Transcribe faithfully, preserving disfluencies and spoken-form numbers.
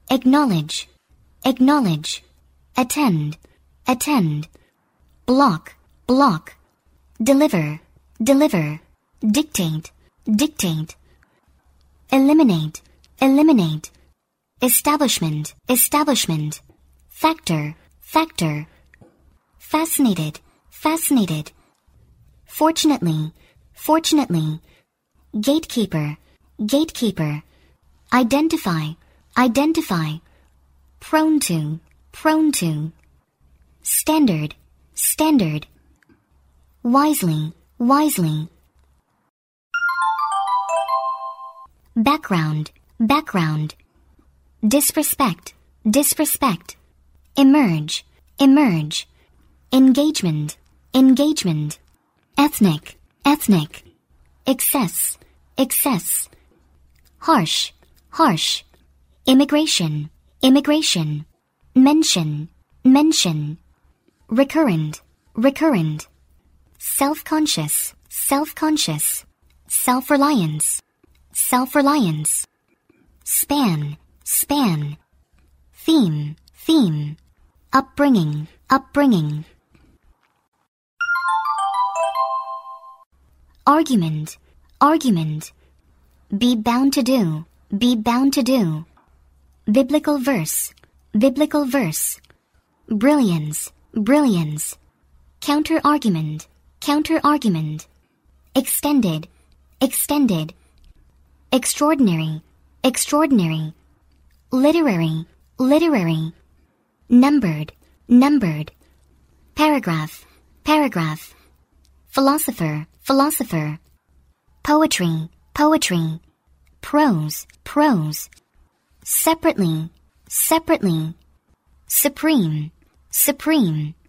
acknowledge, acknowledge, attend, attend, block, block, deliver, deliver, dictate, dictate, eliminate, eliminate, establishment, establishment, factor, factor, fascinated, fascinated, fortunately, fortunately, gatekeeper, gatekeeper, identify, identify, prone to, prone to, standard, standard, wisely, wisely, background, background, disrespect, disrespect, emerge, emerge, engagement, engagement, ethnic, ethnic, excess, excess, harsh, harsh, immigration, immigration, mention, mention, recurrent, recurrent, self-conscious, self-conscious, self-reliance, self-reliance, span, span, theme, theme, upbringing, upbringing, argument, argument, be bound to do, be bound to do, biblical verse, biblical verse, brilliance, brilliance, counter-argument, counter-argument, extended, extended, extraordinary, extraordinary, literary, literary, numbered, numbered, paragraph, paragraph, philosopher, philosopher, poetry, poetry, prose, prose, separately, separately, supreme, supreme,